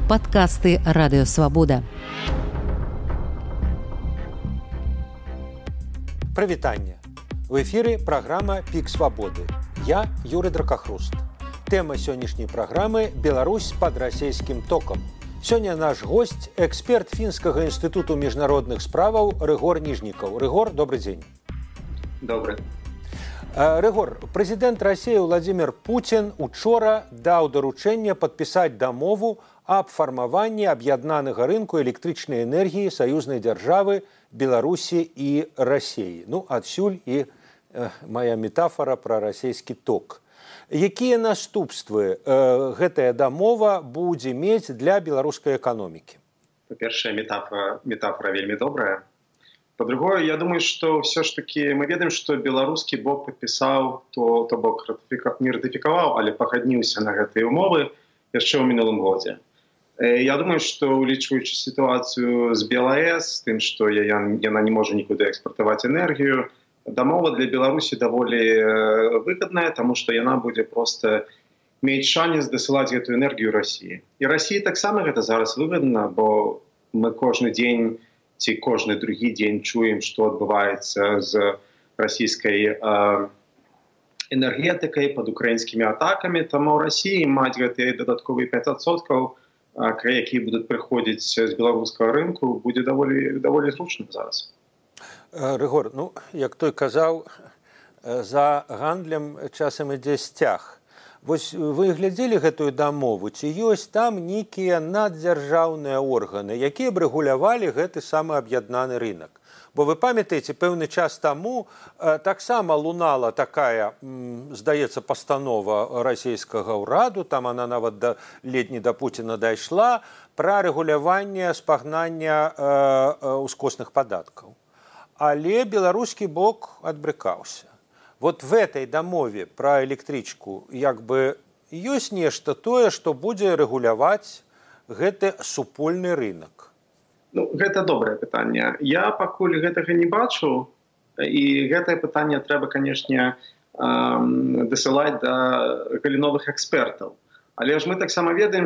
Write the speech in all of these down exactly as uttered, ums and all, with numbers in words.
Падкасты радыёвабода. Прывітанне. В эфіры праграма «Пік свабоды». Я Юрый Дракахруст. Тэма сённяшняй праграмы «Беларусь пад расійскім токам». Сёння наш госць – эксперт Фінскага інстытуту міжнародных справаў Рыгор Ніжнікаў. Рыгор, добрый дзень. Добрый. Рыгор, прэзідэнт Расіі Владзімір Пуцін учора даў даручэнне падпісаць дамову аб фармаванні аб'яднанага рынку электрычнай энергіі саюзнай дзяржавы Беларусі і Расіі. Ну, адсюль і э, моя метафора пра расійскі ток. Якія наступствы э, гэтая дамова будзе мець для беларускай эканомікі? Па-першае, метафора, метафора вельмі добрая. По-другое, я думаю, что все-таки мы ведаем, что белорусский бок подписал, то, то бок не ратификовал, але погоднился на гэтые умовы еще в минулом году. Я думаю, что улічваючи ситуацию с БелАЭС, тем, что она не может никуда экспортовать энергию, дамова для Беларуси довольно выгодная, потому что она будет просто иметь шанс досылать эту энергию России. И России так само это зараз выгодно, бо мы каждый день ці кожны другі дзень чуем, што адбываецца з расійскай э, энергетыкай пад украінскімі атакамі. Таму ў Расіі маць гэтыя дадатковыя пяць адсоткаў, э, якія будуць прыходзіць з беларускага рынку, будзе даволі, даволі зручна зараз. Рыгор, ну, як той казаў, за гандлем часам ідзе сцяг. Вось вы глядзелі гэтую дамову, ці ёсць там нейкія наддзяржаўныя органы, якія б рэгулявалі гэты самы аб'яднаны рынок? Бо вы памятаеце, пэўны час таму э, таксама лунала такая, м, здаецца, пастанова расійскага ўраду, там она нават да, ледь не да Пуціна дайшла, пра рэгуляванне спагнання э, э, ускосных падаткаў. Але беларускі бок адбрыкаўся. Вот в этой дамове про электричку як бы ёсць нешта тое, што будзе рэгуляваць гэты супольны рынок? Ну, гэта добрае пытанне. Я пакуль гэтага не бачу, і гэтае пытанне трэба, канешне, дасылаць да галіновых экспертаў. Але ж мы таксама ведаем,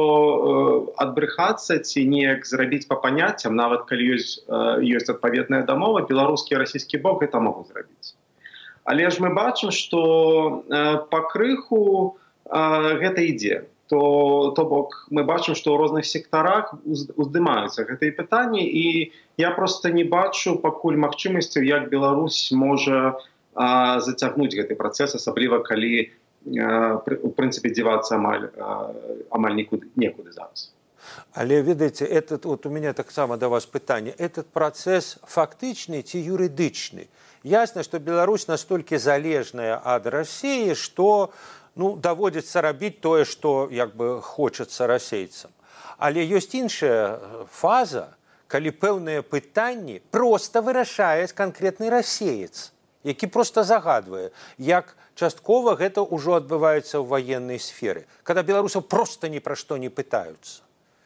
што адбрыхацца ці неяк зрабіць па паняццям, нават калі ёсць, ёсць адпаведная дамова, беларускі і расійскі бок гэта могуць зрабіць. Але ж мы бачым, што э, па крыху э, гэта ідзе. То, то бок мы бачым, што ў розных сектарах уздымаюцца гэтыя пытанні, і я проста не бачу пакуль магчымасцяў, як Беларусь можа э, зацягнуць гэты працэс, асабліва калі, э, у прынцыпе, дзевацца амаль, э, амаль нікуды, некуды зараз. Але, ведаеце, этот, вот у меня таксама да вас пытанне, этот працэс фактычны ці юрыдычны? Ясно, что Беларусь настолько залежная от России, что ну, даводится рабіць тое, что як бы хочется расейцам. Але ёсць іншая фаза, калі пэўныя пытанні просто вырашае конкретны расеец, які просто загадвае, як часткова гэта ўжо адбываецца ў военной сферы, когда беларусаў просто ні пра што не пытаюцца.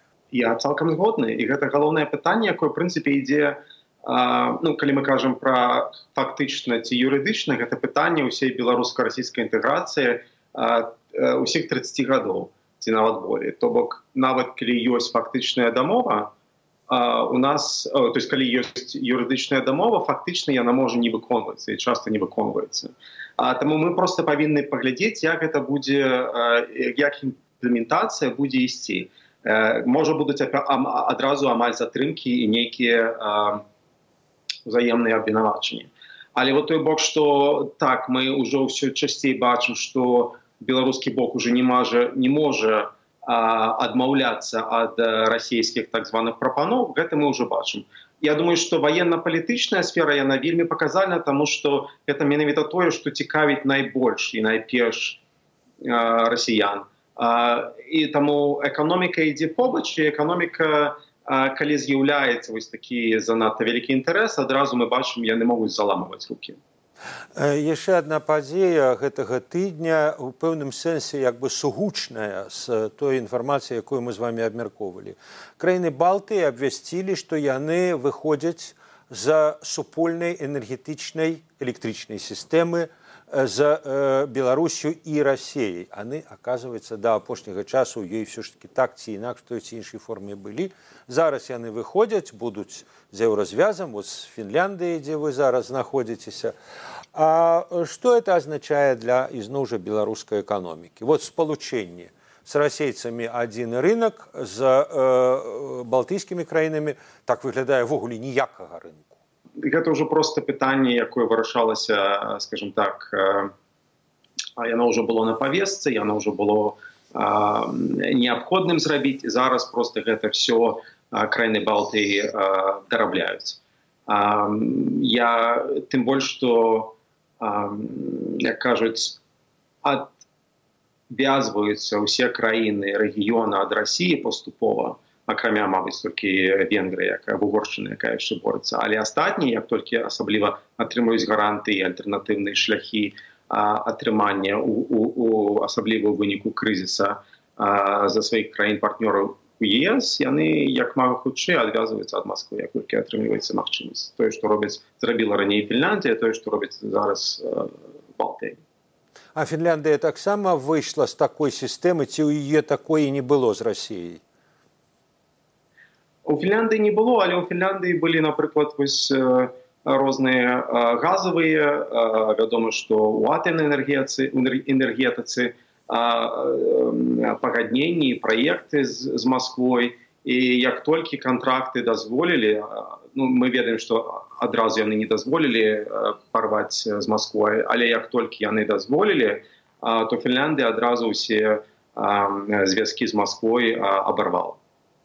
Я цалкам згодны, і гэта галоўнае пытанне, якое, ў прынцыпе, ідзе Uh, ну, калі мы кажам пра фактычна ці юрыдычна, гэта пытанне ўсей беларуска-расійскай інтэграцыі uh, uh, усіх тридцати гадоў, ці нават болей. То бок, нават калі ёсць фактычная дамова, uh, у нас, uh, то есть калі ёсць юрыдычная дамова, фактычна яна можа не выконвацца і часта не выконваецца. Uh, таму мы проста павінны паглядзець, як гэта будзе, uh, як імплементацыя будзе ісці. Uh, можа будуць адразу амаль затрымкі і нейкія uh, взаемные обвинувачения. Але вот той бок, что так, мы уже все часцей бачим, что белорусский бок уже не может, не может а, отмовляться от а, российских так званых пропанов, это мы уже бачим. Я думаю, что военно-политичная сфера, она вельми показальна, потому что это менавіта тое, что цікавіць найбольш и найперш а, россиян. А, и тому экономика ідзе побач, и экономика калі з'яўляецца вось такі занадта вялікі інтарэс, адразу мы бачым, яны могуць заламваць рукі. Яшчэ адна падзея гэтага тыдня у пэўным сэнсе як бы сугучная з той інфармацыяй, якую мы з вами абмяркоўвалі. Краіны Балтыі абвясцілі, што яны выходзяць з супольнай энергетычнай электрычнай сістэмы з э, Беларусью і Расіяй. Яны, оказывается, да апошняга часу ёй все ж таки так ці інакш той ці іншай форме былі. Зараз яны выходзяць, будуць з еўразвязам, вот з Фінляндыі, дзе вы зараз знаходзіцеся. А што это азначае для ізноў жа беларускай эканомікі? Вот спалучэнне с расейцамі адзін рынок, з э, балтыйскімі краінамі так выглядае ввогуле ніякага рынку. Гэта ўжо проста пытанне, якое вырашалася, скажем так, яно ўжо было на павестцы, яно ўжо было неабходным зрабіць, і зараз проста гэта все краіны Балтыі дарабляюць. Я тым больш, што, як кажуць, адвязваюцца ўсе краіны рэгіёна ад Расіі паступова, акрамя, мабыць, толькі Венгрыя, якая Угоршчына, якая яшчэ борецца. Але астатнія, як толькі асабліва атрымаюць гарантыі, альтэрнатыўныя шляхі атрымання, у, у, у, асабліва ў выніку крызіса а, за сваіх краін-партнёраў у ЕС, яны як мага хутчэй адвязваюцца ад Масквы, як толькі атрымліваецца магчымасць. Тое, што робяць, зрабіла раней Фінляндія, тое, што робяць зараз а, Балтыя. А Фінляндыя таксама выйшла з такой сістэмы, ці ў яе такой і не было з Расіяй? У Фінляндыі не было, але ў Фінляндыі былі, напрыклад, вось розныя газавыя, вядома, што ў атамнай энергетыцы пагадненні, праекты з, з Масквой, і як толькі кантракты дазволілі, ну, мы ведаем, што адразу яны не дазволілі парваць з Масквой, але як толькі яны дазволілі, то Фінляндыя адразу ўсе звязкі з Масквой абарвала.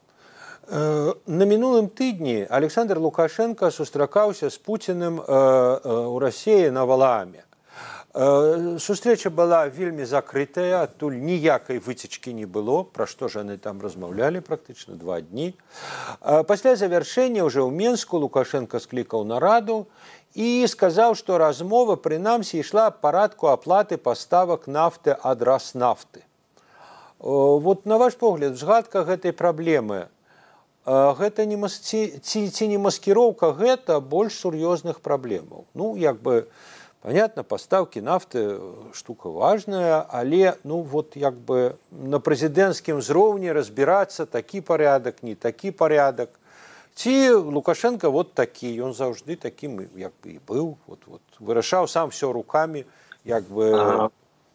На мінулым тыдні Александр Лукашенко сустракаўся з Пуціным у Расіі на Валааме. Сустрэча была вельмі закрытая, адтуль ніякай выцечкі не было, пра што ж яны там размаўлялі практычна два дні. Пасля завяршэння ўжо ў Менску Лукашенко склікаў нараду і сказаў, што размова прынамсі ішла аб парадку аплаты паставак нафты ад Раснафты. Вот на ваш погляд, згадка гэтай праблемы, гэта не, ці, ці, ці не маскіроўка гэта больш сур'ёзных праблемаў. Ну, як бы, понятно, пастаўкі нафты штука важная, але, ну, вот, як бы, на прэзідэнцкім узроўні разбірацца такі парядак, не такі парядак. Ці Лукашенко вот такі, ён заўжды такім, як бы, і быў, вот, вот, вырашаў сам все руками, як бы... А,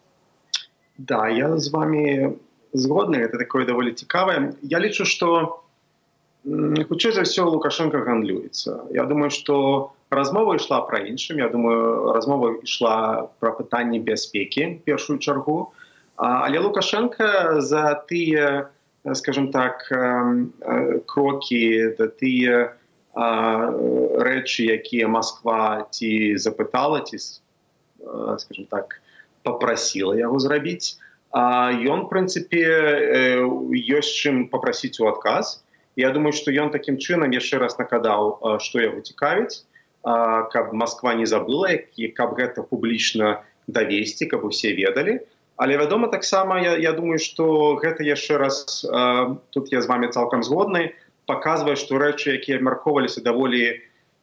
да, я з вами згодны, гэта такое даволі цікавае. Я лічу, што хутчэй за ўсё Лукашенко гандлюецца. Я думаю, што размова ішла пра іншым. Я думаю, размова ішла пра пытанні бяспекі, в першую чаргу. Але Лукашенко за тыя, скажем так, крокі, да тыя рэчы, якія Масква ці запытала, ці, скажем так, папрасіла яго зрабіць, ён, в прынцыпе, ёсць чым папрасіць у адказ. Я думаю, што ён такім чынам яшчэ раз накадаў, што яго цікавіць, каб Масква не забыла, каб гэта публічна давесці, каб усе ведалі. Але, вядома, таксама, я, я думаю, што гэта яшчэ раз, тут я з вами цалкам згодны, паказвае, што рэчы, якія абмяркоўваліся даволі,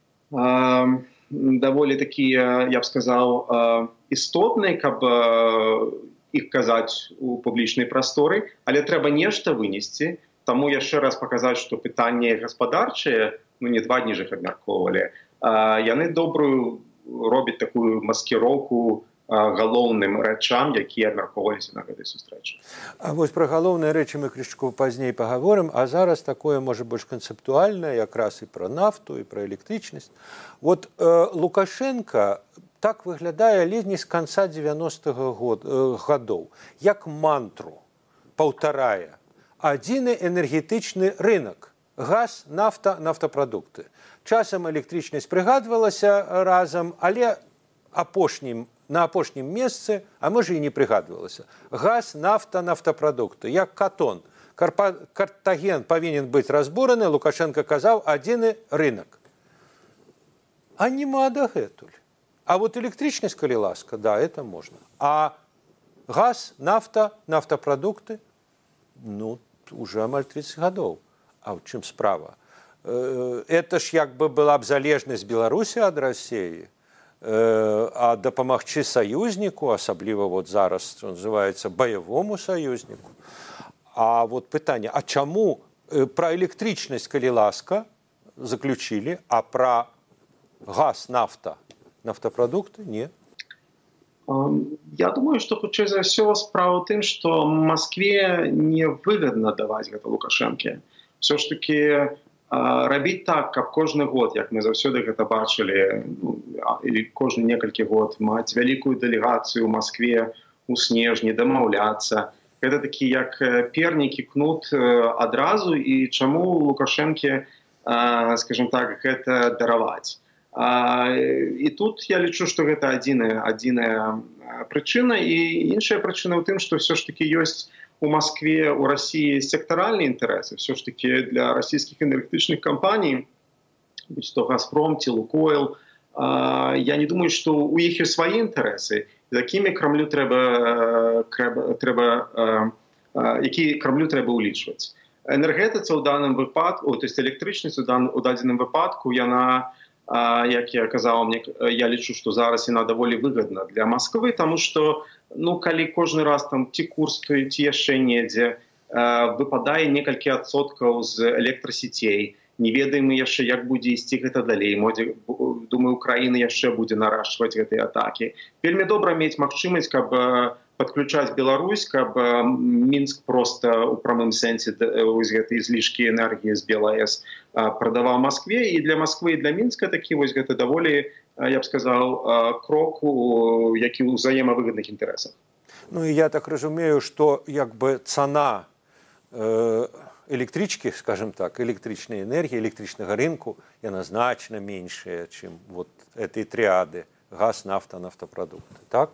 даволі такія, я б сказаў, істотныя, каб іх казаць у публічнай прасторы, але трэба нешта вынесці. Таму яшчэ раз паказаць, што пытанні гаспадарчыя, ну не два дні ж іх абмяркоўвалі, яны добрую робяць такую маскіроўку галоўным рэчам, якія абмяркоўваліся на гэтай сустрэчы. А вось пра галоўныя рэчы мы крышку пазней пагаворым, а зараз такое можа больш канцэптуальнае, якраз і пра нафту, і пра электрычнасць. Вот э, Лукашенко так выглядае ледзь не з канца дзевяностых гадоў, як мантру паўтарае. Адзіны энергетычны рынок. Газ, нафта, нафтапрадукты. Часам электрычнасць прыгадвалася разам, але апошнім, на апошнім месцы, а можа і не прыгадвалася. Газ, нафта, нафтапрадукты. Як катон. Карпа... Картаген павінен быць разбураны, Лукашенко казаў, адзіны рынок. А нема дагэтуль. А вот электрычнасць, калі ласка, да, это можна. А газ, нафта, нафтапрадукты, ну, уже амаль тридцать гадоў. А ў чым справа? Это ж як бы была б залежнасць Беларусі ад Расіі. а дапамагчы саюзніку, асабліва вот зараз, што называецца, баявому саюзніку. А вот пытанне, а чаму пра электрычнасць, калі ласка, заключили, а про газ, нафта, нафтопродукты нет? Я думаю, что хутчэй за ўсё справа ў тым, што Москве невыгадна даваць гэта Лукашэнке. Все ж таки рабіць так, каб кожны год, як мы заўсёды гэта бачылі, или кожны некалькі год маць вялікую дэлегацыю ў Москве у снежні, дамаўляцца. Гэта такі як пернікі кнут адразу, і чаму Лукашэнке, скажем так, гэта дараваць. І тут я лічу, што гэта адзіная, адзіная прычына, і іншая прычына ў тым, што все ж таки ёсць у Москве, у России секторальные интересы. Все ж таки для российских энергетичных компаний, будь то «Газпром», ці «Лукойл», я не думаю, что у них есть свои интересы, якими Кремлю треба, треба, які Кремлю треба улічваць. Энергетика у данном випадку, то есть электричность у дадзеным випадку, яна, як я казав, я лічу, что зараз она довольно выгодна для Москвы, тому что, ну, калі кожны раз там ці курс, ці яшчэ недзе, выпадае некалькі адсоткаў з электрасетей, не ведаем мы яшчэ, як будзе ісці гэта далей. Думаю, Украіна яшчэ будзе нараджваць гэтыя атакі. Вельмі добра мець магчымасць, каб подключаць Беларусь, каб Мінск просто у прамым сэнсе гэтай злішкі энергіі з БелАЭС прадаваў Москве. І для Москвы, і для Мінска такі вось гэта даволі, я б сказаў, крок, які ў взаемавыгадных інтарэсах. Ну і я так разумею, што як бы цана электрички, скажем так, электричной энергии, электричного рынка, яна значно меньшая, чем вот этой триады газ, нафта, нафтопродукты. Так?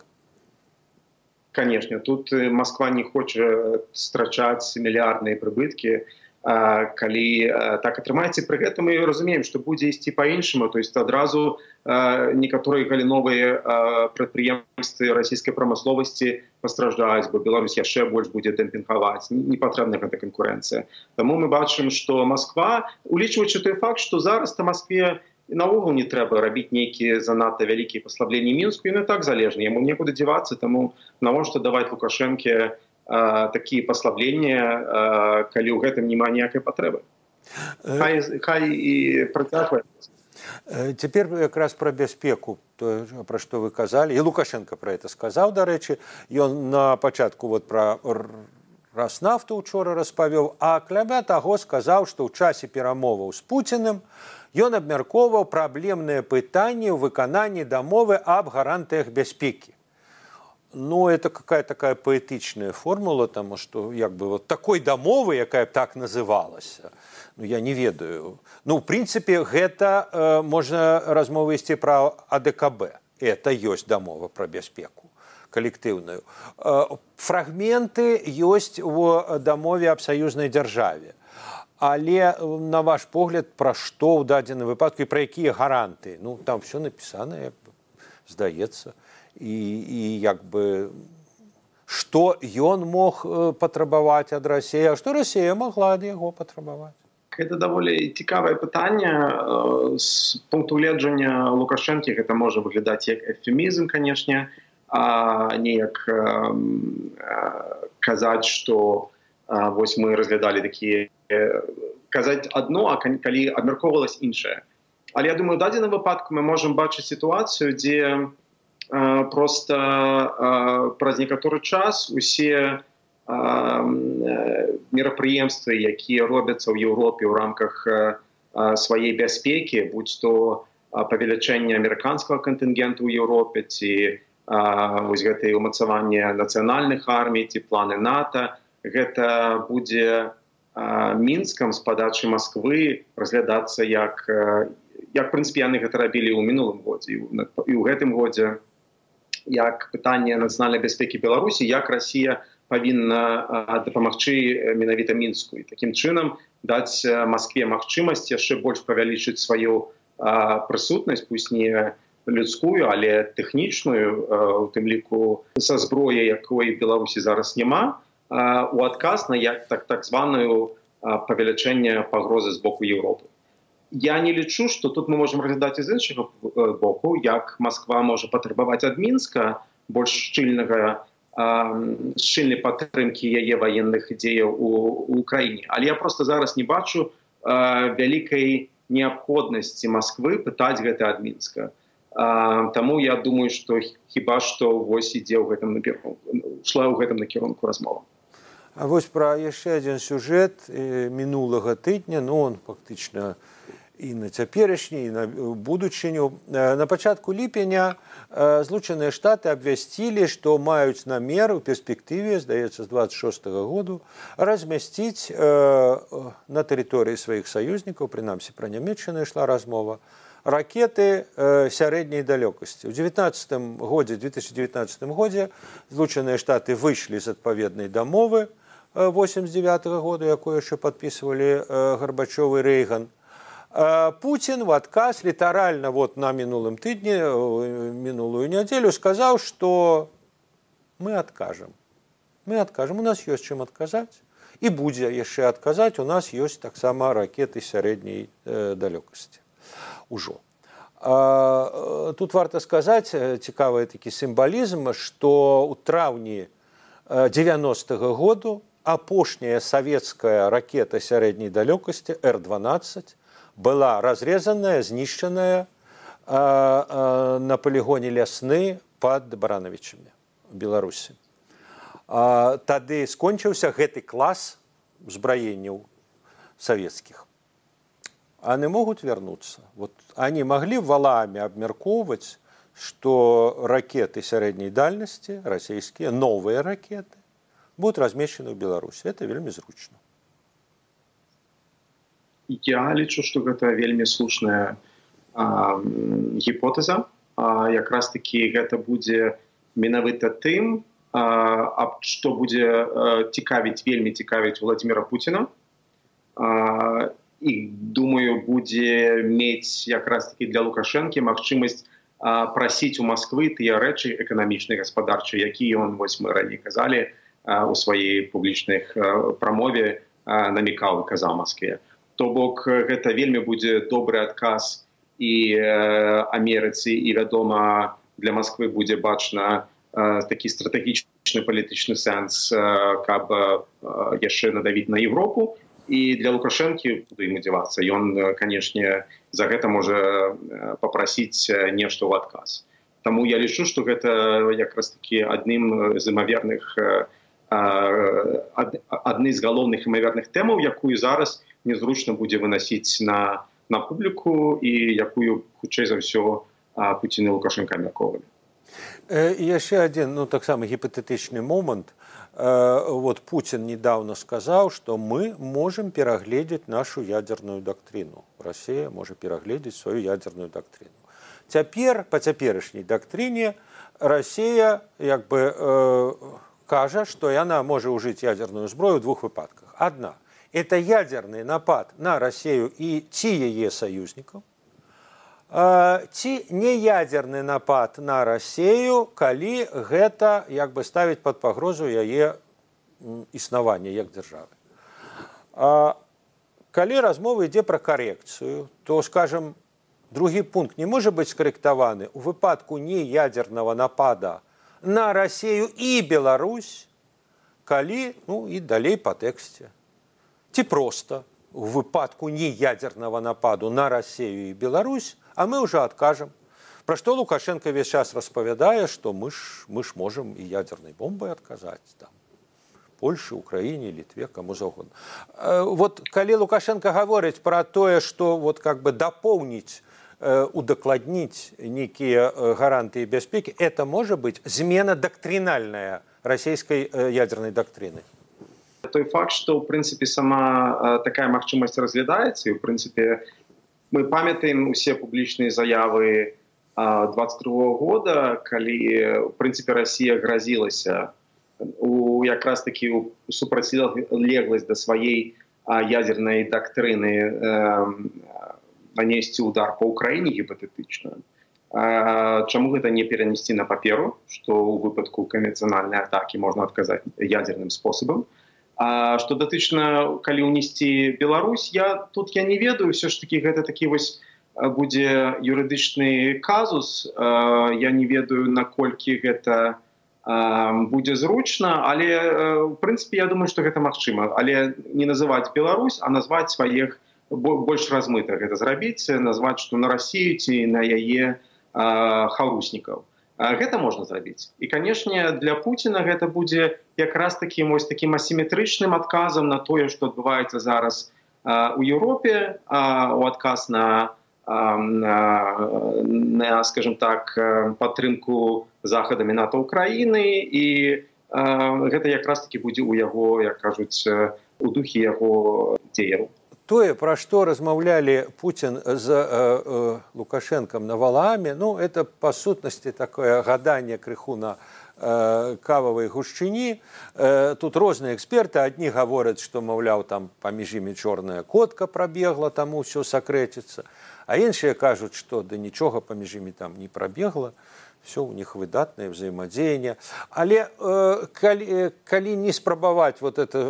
Конечно. Тут Москва не хочет страчать миллиардные прибытки, калі так атрымаецца. Пры гэтым мы разумеем, што будзе ісці па-іншаму, то есть адразу некаторыя галіновыя прадпрыемствы расійскай прамысловасці пастраждаюць, бо Беларусь яшчэ больш будзе дэмпінгаваць. Не патрэбна гэта канкурэнцыя. Таму мы бачым, што Москва, улічваючы той факт, што зараз-то Москве наогул не трэба рабіць нейкія занадта вялікія паслабленні Мінску, ён і так залежны, яму некуды дзявацца, таму навошта даваць Лукашэнке такие послабления, калі ў гэтым няма ніякай патрэбы. Хай, хай і працягваецца. Цяпер якраз пра бяспеку, то, пра што вы казалі, і Лукашенко пра гэта сказаў, дарэчы, ён на пачатку вот пра Раснафту учора распавёў, а акрамя таго сказаў, што ў часе перамоваў з Пуціным ён абмяркоўваў праблемныя пытанні ў выкананні дамовы аб гарантыях бяспекі. Ну, это какая-то такая поэтичная формула, тому что як бы вот такой дамовы, якая б так называлась, ну, я не ведаю. Ну, в принципе, гэта э, можна размову весці пра А Дэ Ка Бэ. Это ёсць дамова пра бяспеку калектыўную. Э, фрагменты ёсць у дамове аб саюзнай дзяржаве. Але, на ваш погляд, пра што ў дадзеным выпадку і пра якія гаранты? Ну, там все напісана, як бы, здаецца. І, і як бы, што ён мог патрабаваць ад Расіі, а што Расія магла ад яго патрабаваць? Гэта даволі цікавае пытанне. З пункту гледжання Лукашэнкі гэта можа выглядаць як эвфемізм, канешне, а не як казаць, што вось мы разглядалі такія, казаць адно, а калі абмяркоўвалася іншае. Але я думаю, у дадзеным выпадку мы можам бачыць сітуацыю, дзе просто праз некаторы час усе мерапрыемствы, якія робяцца ў Еўропе ў рамках сваёй бяспекі, будь то павелічэнне амерыканскага кантынгенту ў Еўропе, ці вось гэтае ўмацаванне нацыянальных армій, ці планы НАТО, гэта будзе Мінскам з падачы Москвы разглядацца як, як, в прынцыпе, яны гэта рабілі ў мінулым годзе і ў гэтым годзе, як пытанне нацыянальнай бяспекі Беларусі, як Расія павінна дапамагчы менавіта Мінску. І такім чынам даць Маскве магчымасць яшчэ больш павялічыць сваю прысутнасць, пусть не людскую, але тэхнічную, у тым ліку са зброяй, якой Беларусі зараз няма, у адказ на як так, так званую павелічэнне пагрозы з боку Еўропы. Я не лічу, што тут мы можам разглядаць з іншага боку, як Масква можа патрабаваць ад Мінска больш шчыльнага шчыльнай падтрымкі яе ваенных дзеяў у Украіне. Але я проста зараз не бачу вялікай неабходнасці Масквы пытаць гэта ад Мінска. Таму я думаю, што хіба што вось ідзе ў гэтым накірунку, шла ў гэтым накірунку размова. А вось пра яшчэ адзін сюжэт мінулага тыдня, ну он фактычна і на цяперашні, і на будучыню. На пачатку ліпеня Злучаныя Штаты абвясцілі, што маюць намер у перспектыве, здаецца, з дваццаць шостага году размясціць на тэрыторыі сваіх саюзнікаў, прынамсі пра Нямецчыну ішла размова, ракеты сярэдняй далёкасці. У дзевятнаццатым годзе, две тысячи девятнадцатым годзе Злучаныя Штаты выйшлі з адпаведнай дамовы восемьдесят девятого года, якую яшчэ падпісвалі Гарбачёв і Рэйган. Путин в отказ литерально вот на минулом тыдне, минулую неделю сказал, что мы откажем. Мы откажем. У нас есть чем отказать. И будзе яшчэ отказать, у нас есть так само ракеты сярэдняй э, далёкасці. Ужо. А, тут варта сказать, цікавы такі сімвалізм, што ў траўні девяностого году апошняя савецкая ракета сярэдняй далёкасці Р дванаццаць была разрезанная, знішчаная э, э, на полигоне Лясны под Барановичами в Беларусі. Э, тады скончыўся гэты клас узбраенняў савецкіх. Они могут вернуться. Вот они могли валами обмерковывать, что ракеты средней дальности, российские, новые ракеты, будут размещены в Беларуси. Это вельмі зручно. Я лічу, што гэта вельмі слушная а, гіпотэза. А, якраз такі гэта будзе менавіта тым, а, што будзе а, цікавіць, вельмі цікавіць Владзіміра Пуціна. А, і, думаю, будзе мець якраз такі для Лукашэнкі магчымасць а, прасіць у Масквы тыя рэчы эканамічнай, гаспадарчай, якія ён, вось мы раней казалі, а, у сваёй публічных а, прамове а, намікаў і казаў Маскве. То бок гэта вельмі будзе добры адказ і э, Амерыцы, і, вядома, для Масквы будзе бачна э, такі стратэгічны палітычны сэнс, э, каб э, яшчэ надавіць на Европу. І для Лукашэнкі куды ім дзявацца. Ён, канешне, за гэта можа папрасіць нешта ў адказ. Таму я лічу, што гэта якраз такі адным з імаверных, э, ад, адны з галоўных імаверных тэмаў, якую зараз незручна будзе выносіць на, на публіку і якую, хутчэй за ўсё, Пуцін і Лукашенко абмяркоўвалі. І яшчэ адзін, ну, таксама гіпатэтычны момант. Вот Путин недавно сказал, что мы можем перагледзець нашу ядерную доктрину. Россия может перагледзець свою ядерную доктрину. Цяпер, по цяперашняй доктрине, Россия як бы э, кажа, что яна можа ўжыць ядерную зброю в двух выпадках. Одна – это ядерный напад на Россию и ці яе союзников, ці неядерный напад на Россию, калі гэта як бы ставіць под пагрозу яе існавання як дзяржавы. Калі размова ідзе пра карекцыю, то, скажем, другі пункт не можа быць скарэктаваны у выпадку неядерного напада на Россию и Беларусь, калі, ну і далей па тэксце. Ці проста у выпадку неядерного нападу на Россию и Беларусь, а мы уже откажем. Про что Лукашенко весь час распавядае, что мы ж, мы ж можем и ядерной бомбой отказать там, Польше, Украине, Литве, кому заўгодна. Вот калі Лукашенко говорит про тое, что вот как бы дополнить, удокладнить некие гарантии бяспеки, это может быть змена доктринальная российской ядерной доктрины. Той факт, што, ў прынцыпе, сама такая магчымасць разглядаецца, і, ў прынцыпе, мы памятаем усе публічныя заявы двадцать другого года, калі, ў прынцыпе, Расія грозілася у якраз такі у супрацьлегласць да сваей ядернай дактрыны нанесці удар по Украіне гіпатэтычна. Чаму гэта не перанесці на паперу, што ў выпадку канвенцыянальнай атакі можна адказаць ядерным спосабам? А што датычна, калі ўнесці Беларусь, я тут я не ведаю, все ж таки гэта такі вось будзе юрыдычны казус. Я не ведаю, наколькі гэта будзе зручна, але, в прынцыпе, я думаю, што гэта магчыма. Але не называць Беларусь, а назваць сваіх больш размыта гэта зрабіць, назваць, што на Расію ці на яе хаўруснікаў. Гэта можна зрабіць. І, канешне, для Пуціна гэта будзе якраз такім вось такім асіметрычным адказам на тое, што адбываецца зараз у Еўропе, у адказ на, на, на, скажем так, падтрымку захадамі НАТО Украіны, і гэта якраз такі будзе ў яго, як кажуць, у духе яго дзеяў. Тое, пра што размаўлялі Пуцін з э, э, Лукашэнкам на Валааме, ну, это, па сутнасці, такое гаданне крыху на э, кававай гушчыні. Э, тут розныя эксперты. Адні гавораць, што, маўляў, там паміж імі чорная котка прабегла, таму ўсё сакрэціцца. А іншыя кажуць, што да нічога паміж імі там не прабегла. Все у них выдатное взаимодействие. Але э, калі, калі не спрабаваць вот, это,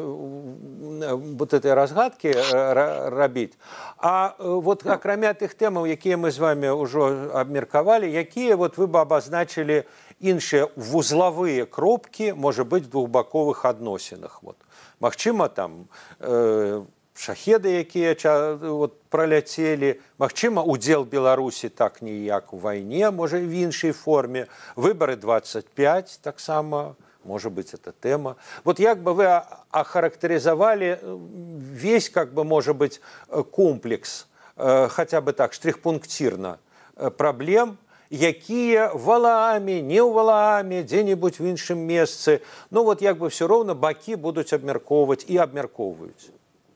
вот этой разгадки э, рабіць, а э, вот акрамя тых тэмаў, якія мы з вами ўжо абмеркавалі, якія вот вы бы абазначылі іншыя вузлавыя кропкі, можа быць, в двухбаковых адносінах. Вот. Магчыма, там э, шахеды, якія вот, праляцелі, магчыма, удзел Беларусі так ніяк у вайне, можа, в іншай форме, выбары двадцать пять, таксама, можа быць, это тэма. Вот як бы вы ахарактарызавалі весь, как бы, можа быць, комплекс, хотя бы так, штрих-пунктирна, праблем, якія в Валааме, не ў Валааме, дзе-небудзь в іншым месцы, ну вот як бы все роўна бакі будуць абмяркоўваць і абмяркоўваюць.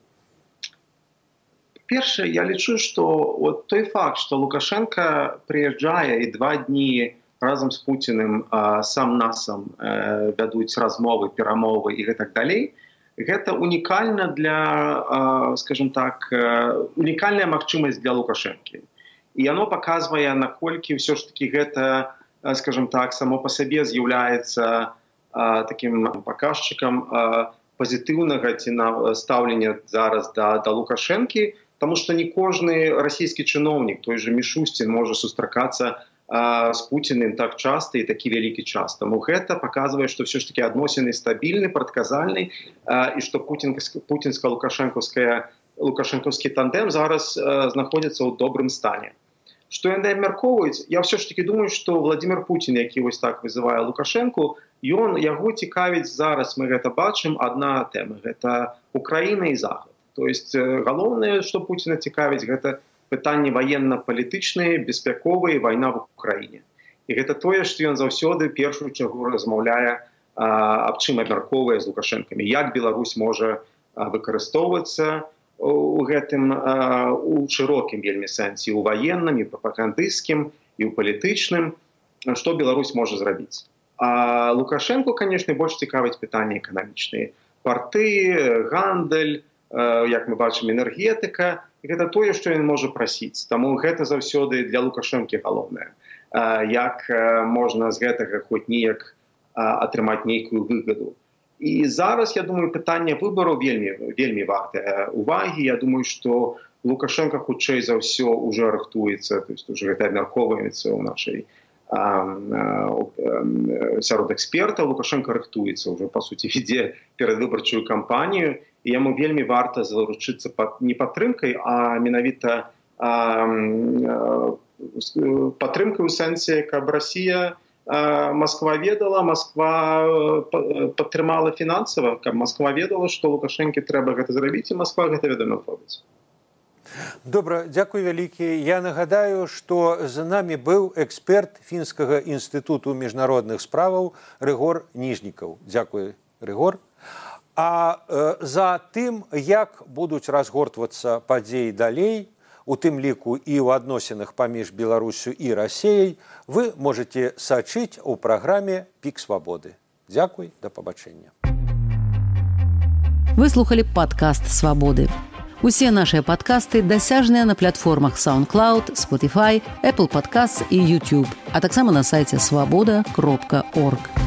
Першае, я лічу, што от той факт, што Лукашенко прыязджае і два дні разам з Пуціным сам-насам вядуць размовы, перамовы і гэтак далей, гэта унікальна для, скажем так, унікальная магчымасць для Лукашэнкі. І яно паказвае, наколькі ўсё ж такі гэта, скажем так, само па сабе з'яўляецца такім паказчыкам пазітыўнага ці стаўлення зараз да, да Лукашэнкі, потому что не кожны расійскі чыноўнік, той же Мішустін, можа сустракацца з Пуціным так часта і такі вялікі час. Таму гэта паказвае, што ўсё ж такі адносіны стабільны, прадказальны, і што пуцінска-лукашэнкаўская лукашэнкаўскі тандем зараз знаходзіцца ў добрым стане. Што яны абмяркоўваюць? Я ўсё ж такі думаю, што Владзімір Пуцін, які вось так вызывае Лукашэнку, ён, яго цікавіць зараз, мы гэта бачым, адна тэма. Гэта Украіна і Захад. То есть галоўнае, што Пуціна цікавіць, гэта пытанні ваенна-палітычныя, беспяковыя, вайна в Украіне. І гэта тое, што ён заўсёды першую чаргу размаўляе, аб чым абмяркоўвае з Лукашэнкамі. Як Беларусь можа выкарыстоўвацца у гэтым, у шырокім вельмі сэнсе, у ваенным, і прапагандысцкім, і ў палітычным, што Беларусь можа зрабіць. А Лукашэнку, канешне, больш цікаваць пытанні эканамічныя. Парты, гандаль, як мы бачым, энергетыка, і гэта тое, што ён можа прасіць. Таму гэта заўсёды для Лукашэнкі галоўнае. Як можна з гэтага хоць неяк атрымаць нейкую выгаду. І зараз, я думаю, пытанне выбару вельмі, вельмі вартае увагі. Я думаю, што Лукашенко хутчэй за ўсё ўжо рыхтуецца, то есть уже гэта абмяркоўваецца ў нашай сярод экспертаў. Лукашенко рыхтуецца ўжо, па суці, ідзе перадвыбарчую кампанію, і яму вельмі варта заручыцца не падтрымкай, а менавіта падтрымкай у сэнсе, каб Расія, Москва ведала, Москва падтрымала фінансава, каб Москва ведала, што Лукашэнке трэба гэта зрабіць, і Москва гэта, вядома, робіць. Добра, дзякуй вялікі. Я нагадаю, што з намі быў эксперт Фінскага інстытуту міжнародных справаў Рыгор Ніжнікаў. Дзякуй, Рыгор. А э, за тым, як будуць разгортвацца падзеі далей, у тым ліку і ў адносінах паміж Беларусю і Расіяй, вы можаце сачыць у праграме «Пік свабоды». Дзякуй, да пабачэння. Вы слухалі падкаст «Свабоды». Усе нашыя падкасты дасяжныя на платформах SoundCloud, Spotify, Apple Podcasts і YouTube, а таксама на сайце свабода кропка орг.